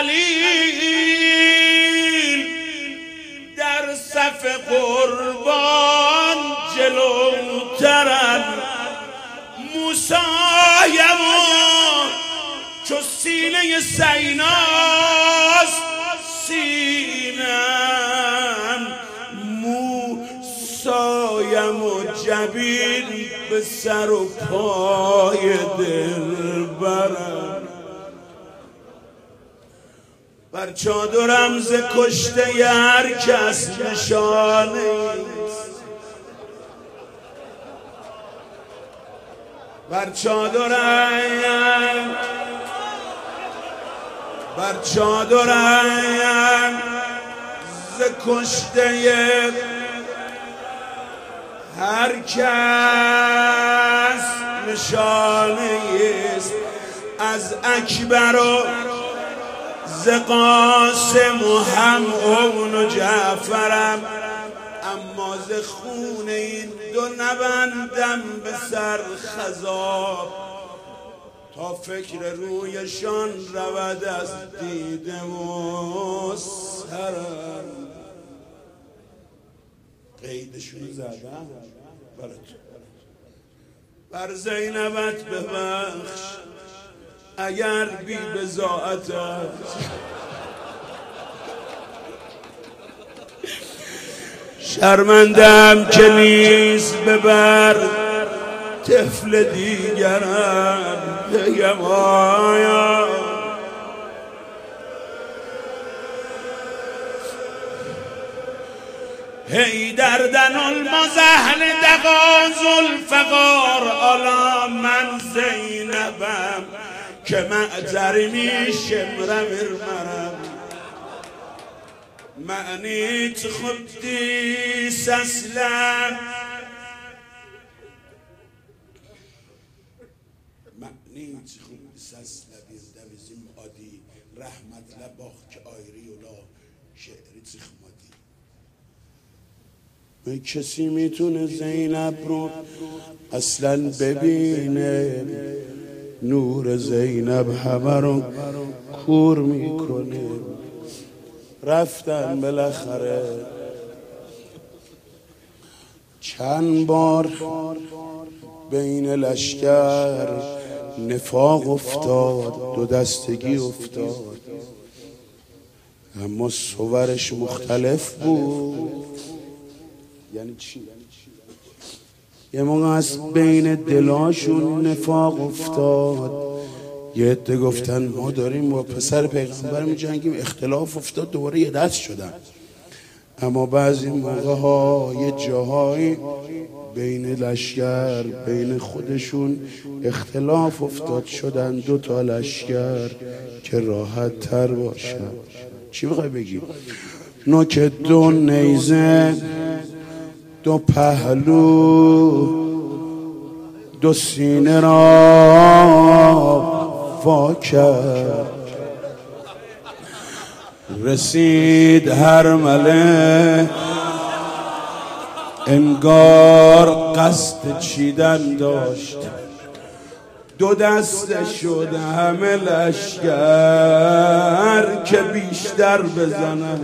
خلیل در صف قربان جلوترن، موسیمون چو سینه سیناست سینم، موسایم و جبین به سر و پای دلبرم. بر چادرم ز کشته هر کس نشانه ایست، بر چادرم ز کشته هر کس نشانه ایست. از اکبر و ز قاسم و هم اون و جعفرم، اما ز خون این دو نبندم به سر خضاب، تا فکر رویشان رود از دیده و سرم. قیدشون زدم بر زینبت ببخش اگر بی بضاعت است، شرمندم که نیست ببر طفل دیگرم بگم آیا هی دردن المزهل دقاز الفقار، آلا من زینبم که معذرمی شمرم ارمرم، معنیت خودی سسلم، معنیت خودی سسلم دوزیم آدی رحمت لباخ که آیری اولا شعری تخمادی. کسی میتونه زینب رو اصلا ببینه؟ نور زینب همه رو کور میکنه. رفتن بالاخره چند بار بین لشکر نفاق افتاد، دو دستگی افتاد، اما صورش مختلف بود. یعنی چی؟ یه موقع از بین دلاشون نفاق افتاد، یه عده گفتن ما داریم با پسر پیغمبر می‌جنگیم، اختلاف افتاد دوباره یه دست شدن. اما بعضی موقع ها یه جاهایی بین لشکر بین خودشون اختلاف افتاد، شدن دو تا لشکر که راحت تر باشن. چی میخوای بگی؟ نوک دو نیزه، دو پهلو، دو سینه را وا کرد، رسید هر مله انگار قصد چیدن داشت، دو دسته شد همه لشکر که بیشتر بزنن.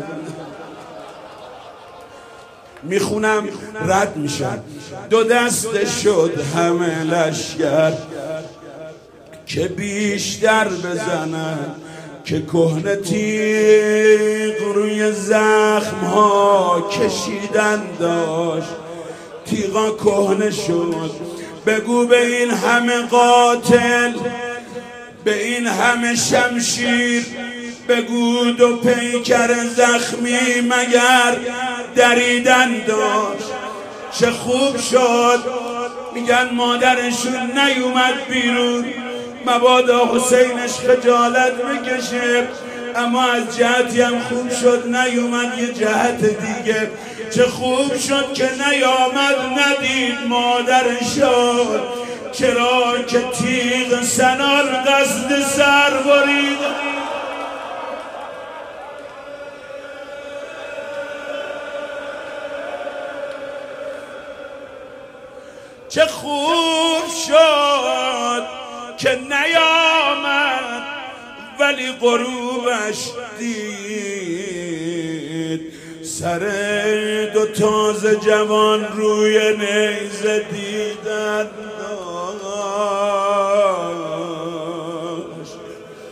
میخونم رد میشن. دو دسته شد همه لشکر که بیشتر بزنن، که کهنه تیغ روی زخم ها کشیدن داشت، تیغا کهنه شد. بگو به این همه قاتل، به این همه شمشیر، بگو دو پیکر زخمی مگر دریدن داشت؟ چه خوب شد میگن مادرشون نیومد بیرون، مبادا حسینش خجالت بکشه، اما از جهتی هم خوب شد نیومد یه جهت دیگه. چه خوب شد که نیامد ندید مادرشون، چرا که تیغ سنان قصد سر برید. چه خوب شد که نیامد ولی غروب روش دید، سر دو تازه جوان روی نیزه دیدن داشت.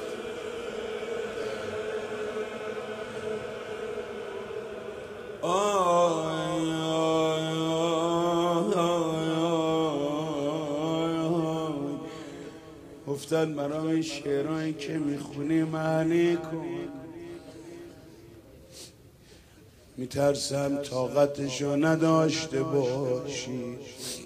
گفتن برای این شعرهایی که میخونی معنی کن. میترسم طاقتشو نداشته باشی.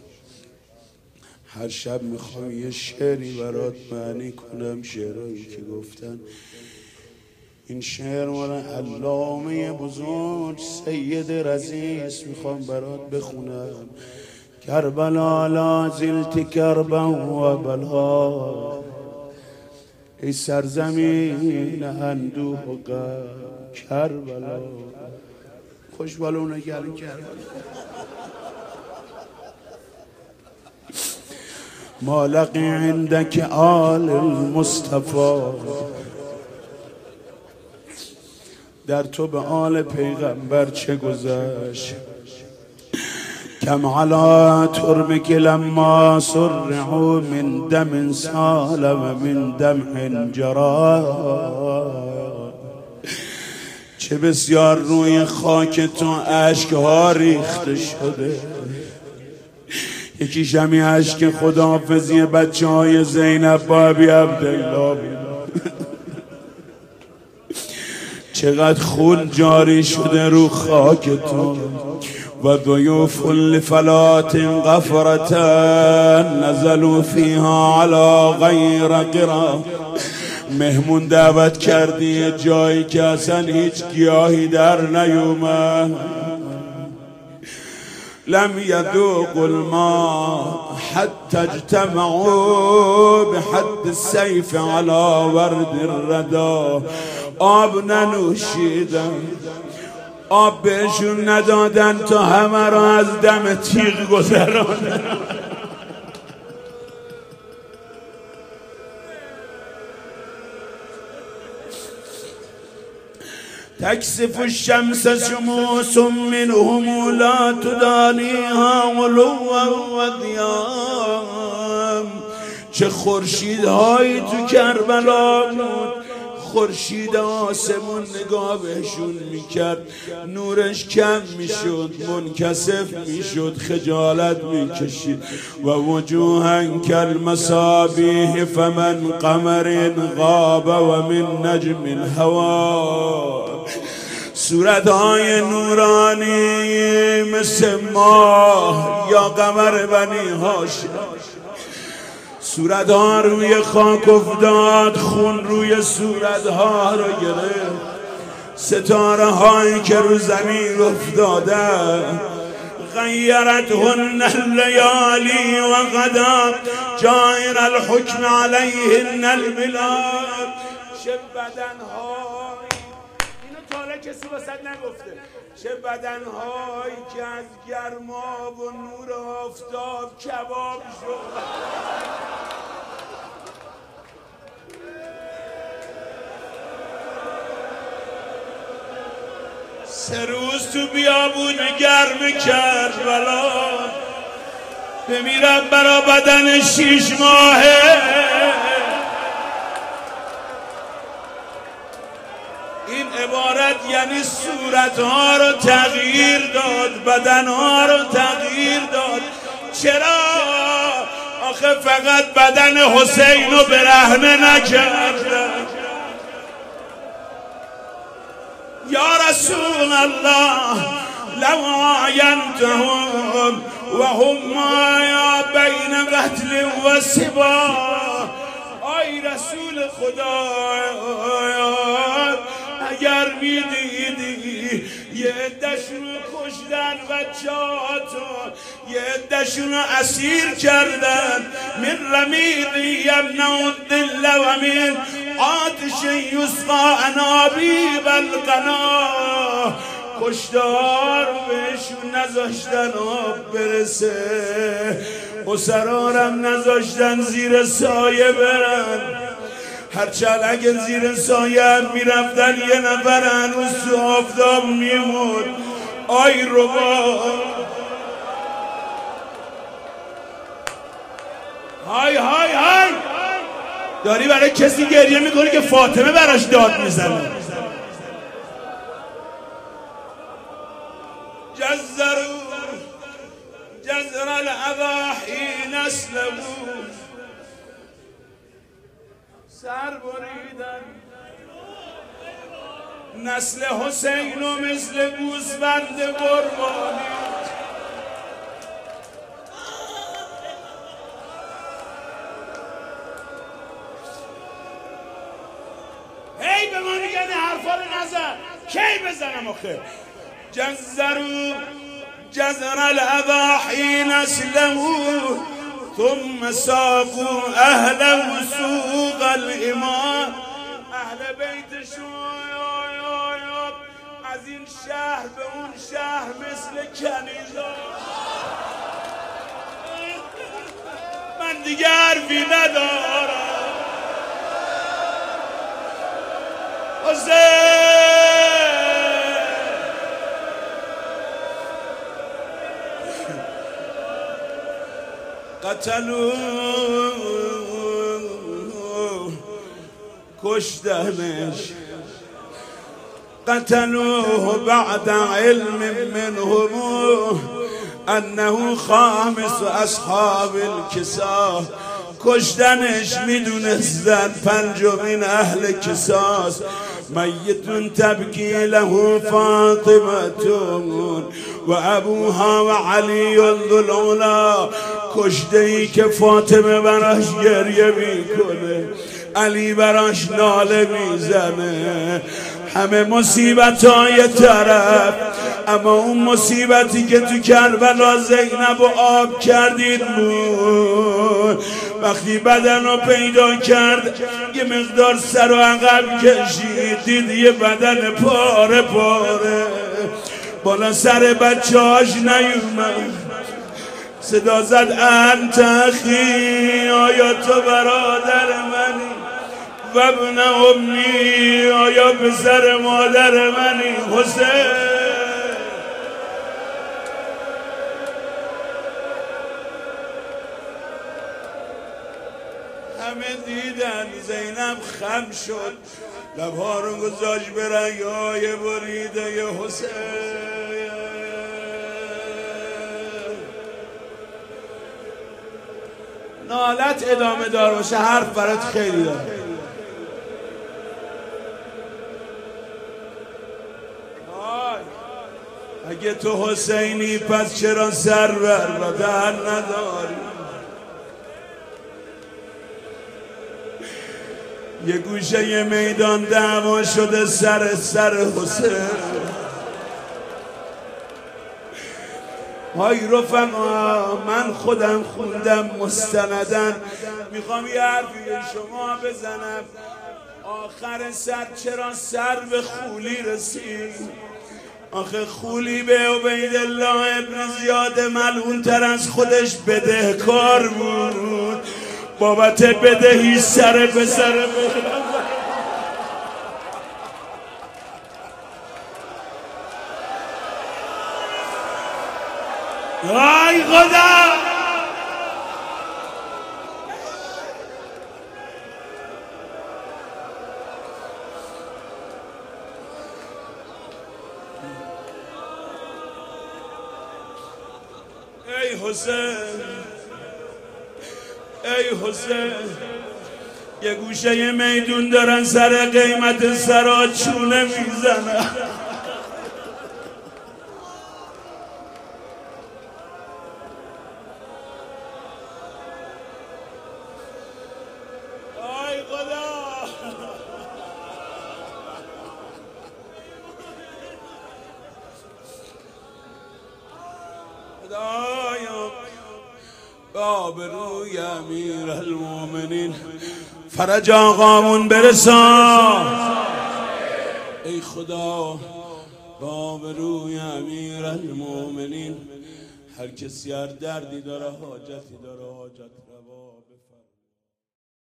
هر شب میخوام یه شعری برات معنی کنم، شعرهایی که گفتن. این شعر مال علامه بزرگ سید رزیز میخوام برات بخونم. کربلا لا زلت کربا و بلا، ای سرزمین اندوه و غم کربلا. خوش بالونه گرم کربلا. ما لقی عندك آل المصطفى، در تو به آل پیغمبر چه گذشت. کم علا ترمک لما سرعوا من دم سال و من دمع جرا، چه بسیار روی خاک تو اشک‌ها ریخته شده. یکی شمی اشک خداحافظی بچه‌های زینب با ابی عبدالله بود. چقدر خون جاری شده رو خاک تو. و ضیوف لفلات غفرة نزلوا فيها على غیر قرا، مهمون دعوت کردی جایی که اصلا هیچ گیاهی در نیومد. لم يذوقوا الماء حتى اجتمعوا بحد السيف على ورد الردى، آب ننوشیدن، آب بهشون ندادن تا همه را از دم تیغ گذراندن. تكسف الشمس شموس منهم لا تدانيها علوا و ضیاء. چه خورشیدهایی تو کربلا بود، خورشید آسمون نگاه بهشون میکرد، نورش کم میشد، منکسف میشد، خجالت میکشید. و وجوها کالمصابیح فمن قمر غاب و من نجم الهوا. صورتهای نورانی مثل ماه یا قمر بنی هاشم. صورتها روی خاک افتاد، خون روی صورتها رو گرفت. ستاره هایی که رو زمین افتاده، غیرتهن اللیالی و غدا جائر الحکم علیهن البلاد. چه بدنهایی، اینو تاله کسی واسد نگفته، چه بدنهایی که از گرما و نور آفتاب کباب شد. سه روز تو بیابون گرم کربلا بمیرم برا بدن 6 ماهه. این عبارت یعنی صورتها رو تغییر داد، بدنها رو تغییر داد. چرا؟ آخه فقط بدن حسین رو برهنه نکردن. یا رسول الله لو عاینتهم و هم مایا بین قتل و سبا. آی رسول خدا، اگر میدیدی یه عده‌شون رو کشتن، بچه‌هاتون یه عده‌شون رو اسیر کردن. من رمیق یمنع الدل و من آتش یسقا انابیب القنا. کشتار بهشون نذاشتن آب برسه، اسرارم نذاشتن زیر سایه برن. هرچند اگه زیر سایه میرفتن یه نفر هنوز تو آفتاب میمود. آی ربا های های های داری برای کسی گریه میکنی که فاطمه براش داد میزنه. جزر الاضاحی نسله سر بریدن نسل حسین و مثل گوسفند قربانی. هی به ما میگن حرفا رو نزن، کی بزنم آخه؟ جزر الاضاحی نسله ثم ساقوا اهل سوق الایمان. اهل بیتشون از این شهر به اون شهر مثل کنیزا. من دیگه حرفی ندارم. قتلوا کشتنش قتلوه بعد علم منهم انه خامس اصحاب الکسا. کشتنش میدونستن پنجمین اهل کساست. میتون تبکی له فاطمتون و ابوها و علی ذو العلا. کشته ای که فاطمه براش گریه میکنه، علی براش ناله میزنه. همه مصیبت های طرف، اما اون مصیبتی که تو کربلا زینب رو آب کردید بود. وقتی بدن رو پیدا کرد یه مقدار سر و عقب کشید، دید یه بدن پاره پاره، بالا سر بچه هاش نیومد. صدا زد انت اخی، آیا تو برادر منی؟ و ابن امی، آیا پسر مادر منی؟ حسین. همه دیدن زینب خم شد، لبها رو گذاشت به رگای بریده حسین. نالت ادامه دار باشه، حرف برات خیلی داره. اگه تو حسینی پس چرا سر بر بدن نداری؟ یه گوشه یه میدان دعوا شده سر حسین. های رفقا، من خودم خوندم مستندن، میخوام یه حرفی به شما بزنم. آخر سر چرا سر به خولی رسید؟ آخه خولی به عبیدالله ابن زیاد ملعون تر از خودش بدهکار بود. بابت بدهی سر به سر آی خدا. ای حسین، ای حسین، یه گوشه میدون دارن سر قیمت سرا چونه میزنن. آی خدا. خدایا آبروی امیر المومنین فرج آقامون برسان. ای خدا آبروی امیر المومنین، هر کسی هر دردی داره، حاجتی داره، حاجت روا بفرما.